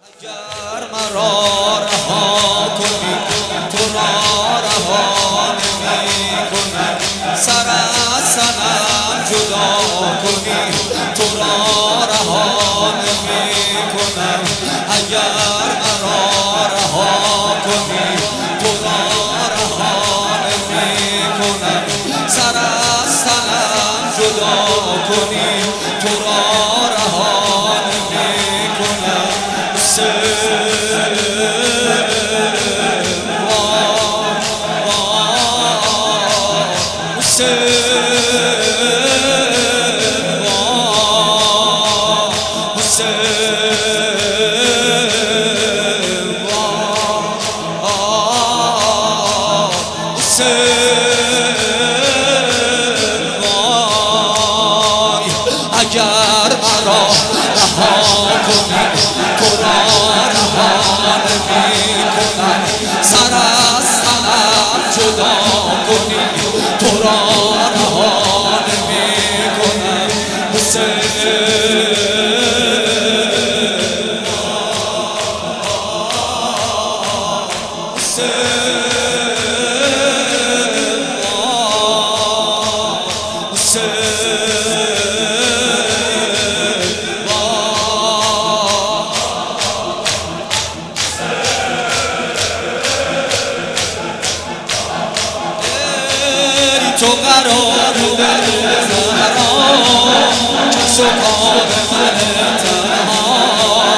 اگر مرا رها کنی تو را رها نمی کنم، سر از سنم جدا کنی تو را رها نمی کنم. اگر مرا رها کنی تو را رها نمی کنم، سر از سنم جدا کنی تو را رها نمی کنم. اگر مرا رها کنی تو را رها نمی کنم، سر از سنم جدا کنی تو را رها نمی کنم. تو قرار بده مرا کس و کار من تنها،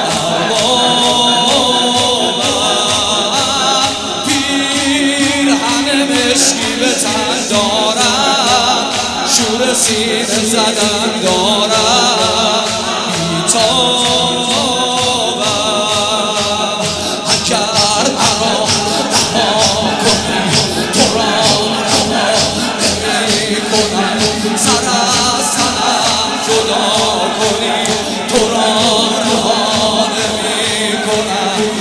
پیرهن مشکی به تن دارم، شور سینه زدن دارم بی‌تابم. اگر مرا رها کنی تو را سر از سنم جدا کنی تو را رها نمی کنم.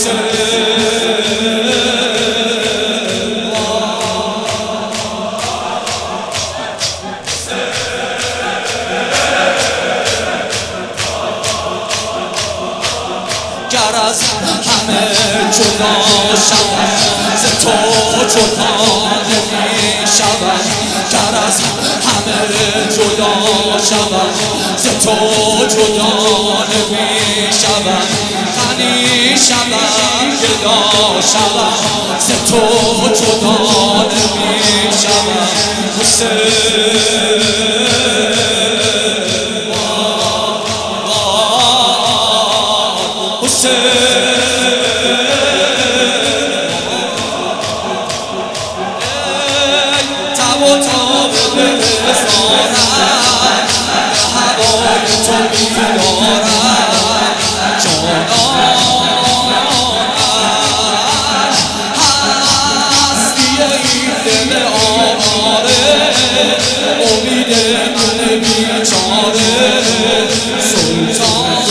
گر از همه جدا شوم ز تو جدا نمی شوم، گر از همه جدا شوم ز تو جدا نمی شوم. غنی شوم گدا شوم ز تو جدا نمی شوم. تب و تاب بزارم هوای تو بیدارم، جانانم هستی این دل آواره، امید من بیچاره سلطانم.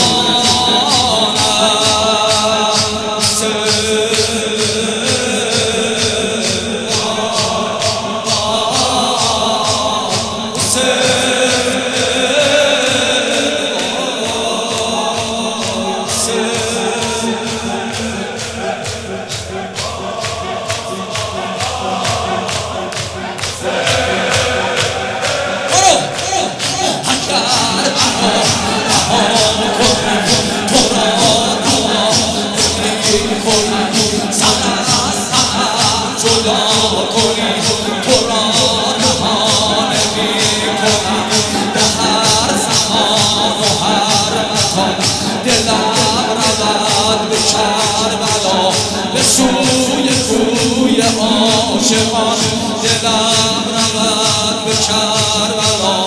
دلم رود به کربلا به سوی کوی عاشقان، دلم رود به کربلا.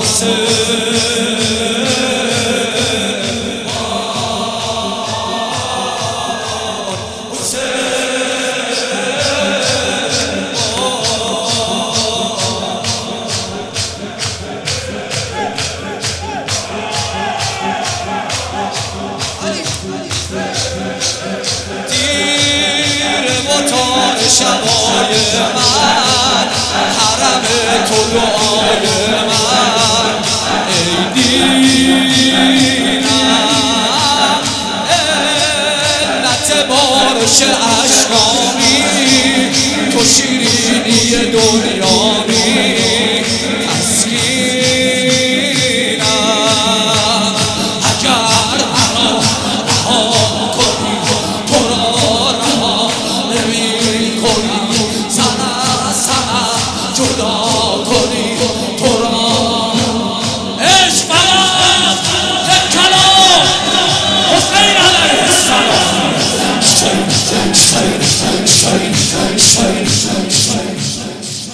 شبای من حرم تو دعای من، ای دینم که اشکان